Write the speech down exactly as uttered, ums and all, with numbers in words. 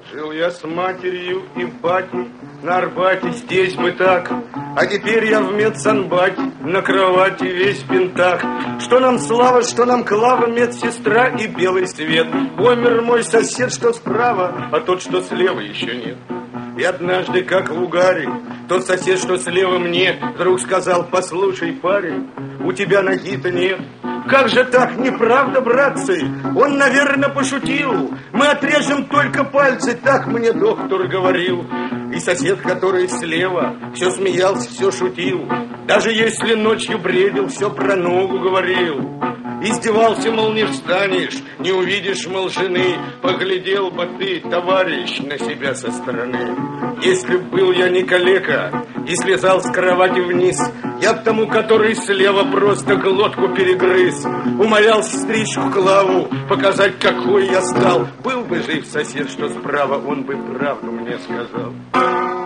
Жил я с матерью и батей на Арбате, здесь бы так. А теперь я в медсанбате, на кровати весь в бинтах. Что нам слава, что нам Клава, медсестра и белый свет. Помер мой сосед, что справа, а тот, что слева, еще нет. И однажды, как в угаре, тот сосед, что слева мне, вдруг сказал: послушай, парень, у тебя ноги-то нет. Как же так, неправда, братцы? Он, наверное, пошутил. Мы отрежем только пальцы, так мне доктор говорил. И сосед, который слева, все смеялся, все шутил. Даже если ночью бредил, все про ногу говорил. Издевался, мол, не встанешь, не увидишь, мол, жены. Поглядел бы ты, товарищ, на себя со стороны. Если б был я не калека и слезал с кровати вниз, я б тому, который слева, просто глотку перегрыз. Умолял сестричку Клаву показать, какой я стал. Был бы жив сосед, что справа, он бы правду мне сказал.